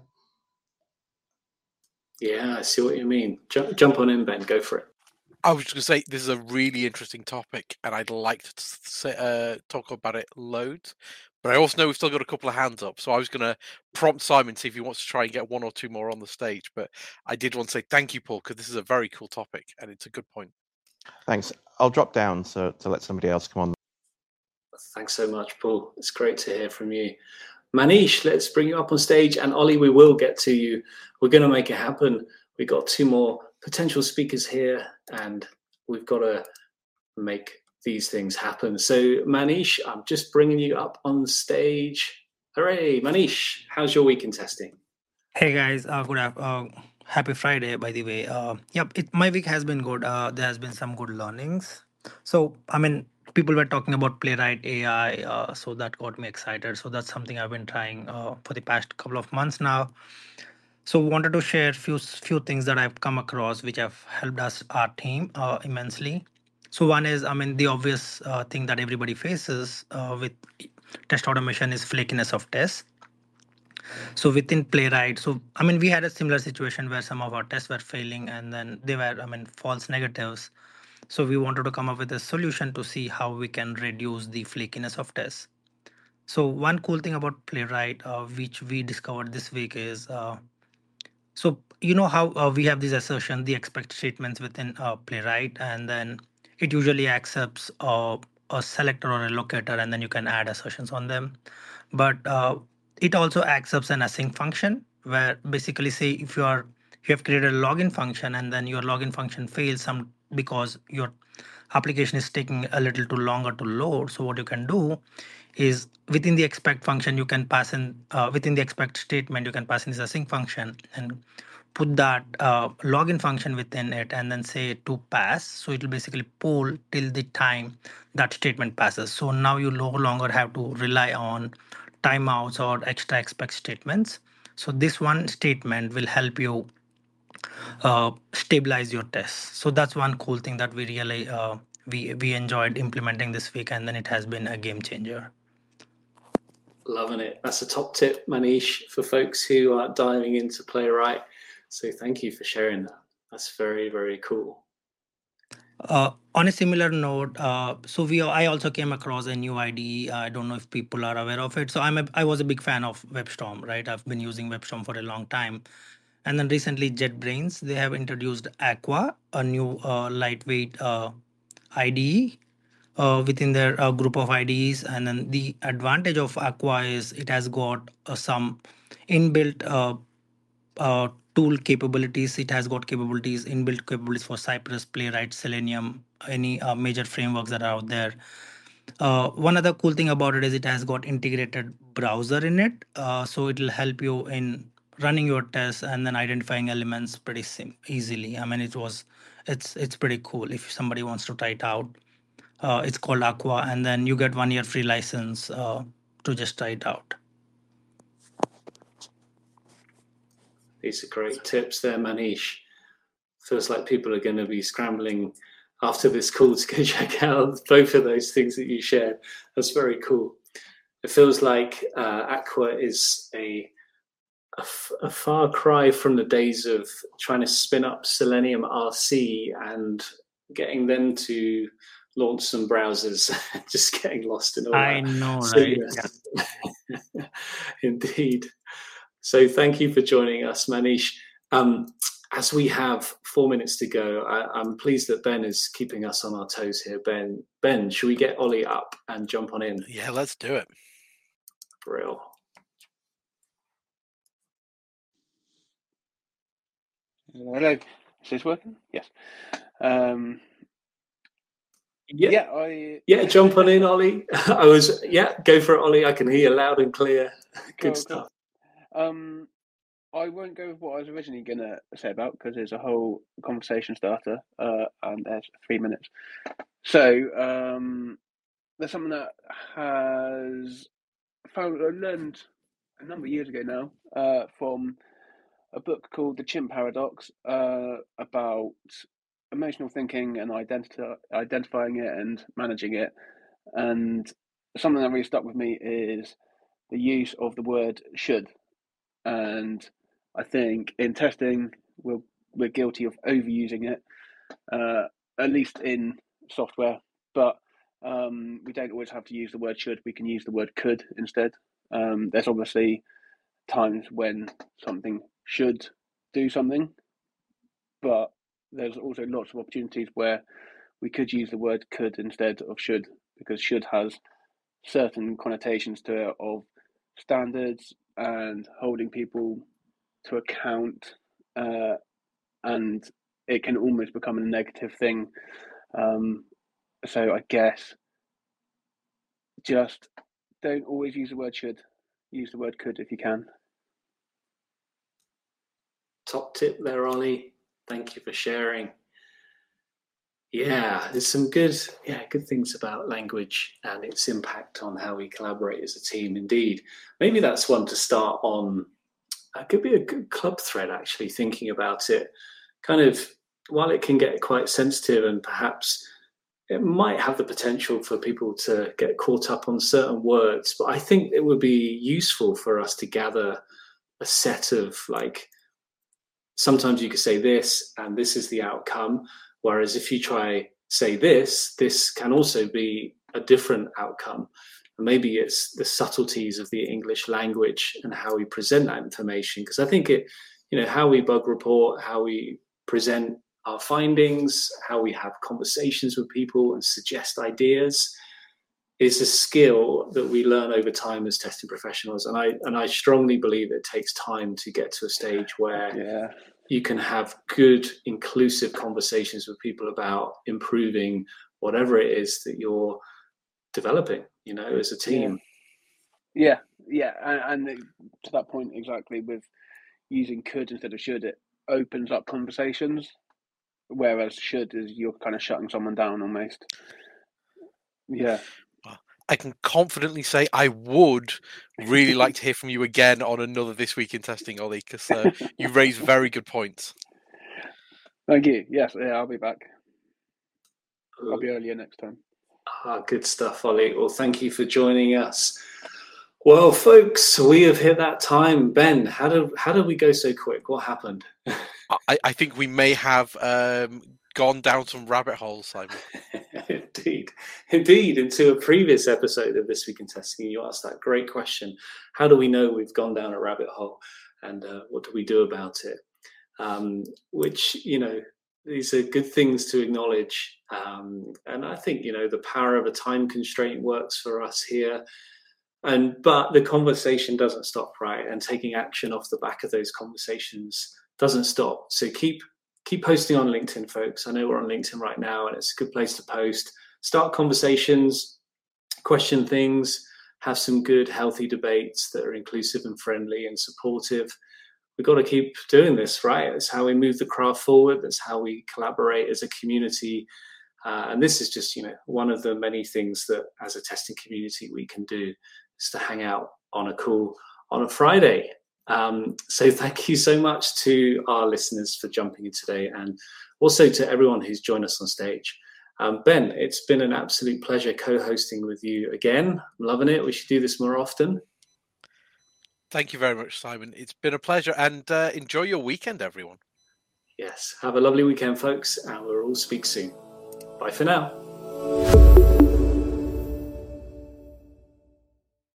Yeah, I see what you mean. Jump on in, Ben. Go for it. I was just going to say this is a really interesting topic, and I'd like to talk about it loads. But I also know we've still got a couple of hands up, so I was going to prompt Simon see if he wants to try and get one or two more on the stage. But I did want to say thank you, Paul, because this is a very cool topic, and it's a good point. Thanks. I'll drop down to let somebody else come on. Thanks so much, Paul. It's great to hear from you. Manish, let's bring you up on stage. And Ollie, we will get to you. We're going to make it happen. We've got two more potential speakers here, and we've got to make these things happen. So, Manish, I'm just bringing you up on stage. Hooray, Manish, how's your week in testing? Hey guys, happy Friday, by the way. My week has been good. There has been some good learnings. So, people were talking about Playwright AI, so that got me excited. So that's something I've been trying for the past couple of months now. So wanted to share few things that I've come across which have helped our team immensely. So one is, the obvious thing that everybody faces with test automation is flakiness of tests. So within Playwright, we had a similar situation where some of our tests were failing and then they were, false negatives. So we wanted to come up with a solution to see how we can reduce the flakiness of tests. So one cool thing about Playwright, which we discovered this week is, so you know how we have this assertion, the expect statements within Playwright, and then it usually accepts a selector or a locator, and then you can add assertions on them. But it also accepts an async function, where basically say if you have created a login function and then your login function fails because your application is taking a little too longer to load. So what you can do is within the expect function, you can pass in within the expect statement, you can pass in this async function and put that login function within it and then say to pass. So it will basically poll till the time that statement passes. So now you no longer have to rely on timeouts or extra expect statements. So this one statement will help you stabilize your tests. So that's one cool thing that we really we enjoyed implementing this week, and then it has been a game changer. Loving it. That's a top tip, Manish, for folks who are diving into Playwright. So thank you for sharing that. That's very, very cool. On a similar note, I also came across a new IDE. I don't know if people are aware of it. So I was a big fan of WebStorm, right? I've been using WebStorm for a long time. And then recently JetBrains, they have introduced Aqua, a new lightweight IDE within their group of IDEs. And then the advantage of Aqua is it has got some inbuilt tool capabilities. It has got inbuilt capabilities for Cypress, Playwright, Selenium, any major frameworks that are out there. One other cool thing about it is it has got integrated browser in it. So it will help you in running your tests and then identifying elements pretty easily. It's pretty cool if somebody wants to try it out. It's called Aqua, and then you get 1 year free license to just try it out. These are great tips there, Manish. Feels like people are going to be scrambling after this call to go check out both of those things that you shared. That's very cool. It feels like Aqua is a far cry from the days of trying to spin up Selenium RC and getting them to launch some browsers, just getting lost in all that. I know, right? Yeah. Indeed. So thank you for joining us, Manish. As we have 4 minutes to go, I'm pleased that Ben is keeping us on our toes here. Ben, should we get Ollie up and jump on in? Yeah, let's do it. Brill. Hello. Is this working? Yes. Yeah, jump on in, Ollie. Go for it, Ollie. I can hear you loud and clear. Good stuff. Cool. I won't go with what I was originally going to say about because there's a whole conversation starter and there's 3 minutes. So there's something that I learned a number of years ago now from a book called The Chimp Paradox about emotional thinking and identifying it and managing it. And something that really stuck with me is the use of the word should. And I think in testing, we're guilty of overusing it, at least in software. But we don't always have to use the word should. We can use the word could instead. There's obviously times when something should do something, but there's also lots of opportunities where we could use the word could instead of should, because should has certain connotations to it of standards and holding people to account, and it can almost become a negative thing. So I guess just don't always use the word should. Use the word could if you can. Top tip there, Ollie. Thank you for sharing. Yeah, there's some good things about language and its impact on how we collaborate as a team. Indeed, maybe that's one to start on. It could be a good club thread, actually, thinking about it. Kind of, while it can get quite sensitive and perhaps it might have the potential for people to get caught up on certain words, but I think it would be useful for us to gather a set of, like, sometimes you could say this and this is the outcome, whereas if you try say this can also be a different outcome. And maybe it's the subtleties of the English language and how we present that information, because I think it, how we bug report, how we present our findings, how we have conversations with people and suggest ideas is a skill that we learn over time as testing professionals. And I strongly believe it takes time to get to a stage where you can have good, inclusive conversations with people about improving whatever it is that you're developing, as a team. Yeah. And to that point, exactly, with using could instead of should, it opens up conversations, whereas should is you're kind of shutting someone down almost. Yeah. I can confidently say I would really like to hear from you again on another This Week in Testing, Ollie, because you raise very good points. Thank you. Yes, I'll be back. I'll be earlier next time. Good stuff, Ollie. Well, thank you for joining us. Well, folks, we have hit that time. Ben, how did we go so quick? What happened? I think we may have gone down some rabbit holes, Simon. Indeed. Into a previous episode of This Week in Testing, you asked that great question. How do we know we've gone down a rabbit hole, and what do we do about it? Which, these are good things to acknowledge. And I think, the power of a time constraint works for us here. But the conversation doesn't stop, right? And taking action off the back of those conversations doesn't stop. So keep posting on LinkedIn, folks. I know we're on LinkedIn right now, and it's a good place to post. Start conversations, question things, have some good, healthy debates that are inclusive and friendly and supportive. We've got to keep doing this, right? That's how we move the craft forward. That's how we collaborate as a community. And this is just, one of the many things that as a testing community we can do, is to hang out on a call on a Friday. So thank you so much to our listeners for jumping in today, and also to everyone who's joined us on stage. Ben, it's been an absolute pleasure co-hosting with you again. I'm loving it. We should do this more often. Thank you very much, Simon. It's been a pleasure, and enjoy your weekend, everyone. Yes, have a lovely weekend, folks, and we'll all speak soon. Bye for now.